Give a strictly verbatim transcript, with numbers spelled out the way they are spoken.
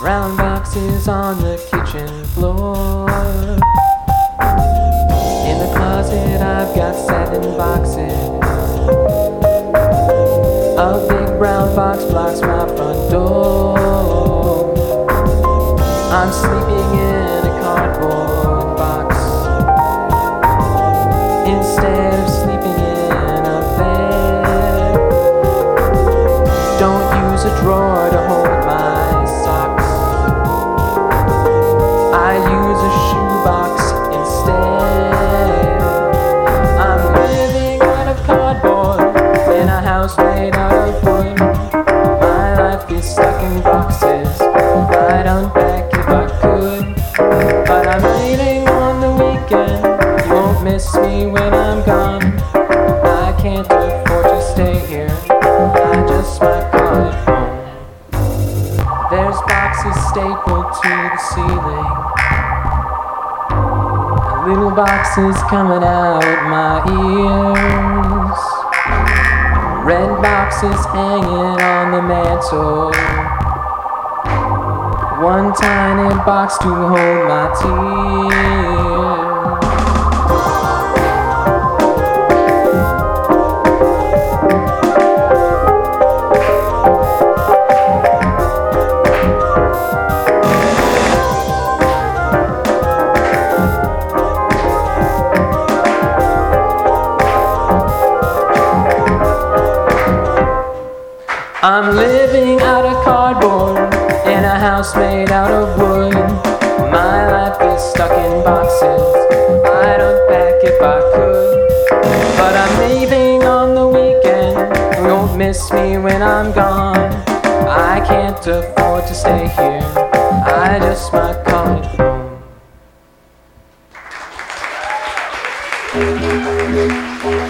Round boxes on the kitchen floor. In the closet I've got seven boxes. A big brown box blocks my front door. I'm sleeping in a cardboard box instead of sleeping in a bed. Don't use a drawer to hold my socks. I use a shoebox instead. I'm living out of cardboard in a house made out of wood. My life is stuck in boxes. I'd unpack if I could, but I'm leaving on the weekend. You won't miss me when I'm gone. I can't afford to stay here. I just might call it home. There's boxes stapled to the ceiling, little boxes coming out my ears, red boxes hanging on the mantle, one tiny box to hold my tears. I'm living out of cardboard in a house made out of wood. My life is stuck in boxes. I'd unpack if I could, but I'm leaving on the weekend. You won't miss me when I'm gone. I can't afford to stay here. I just might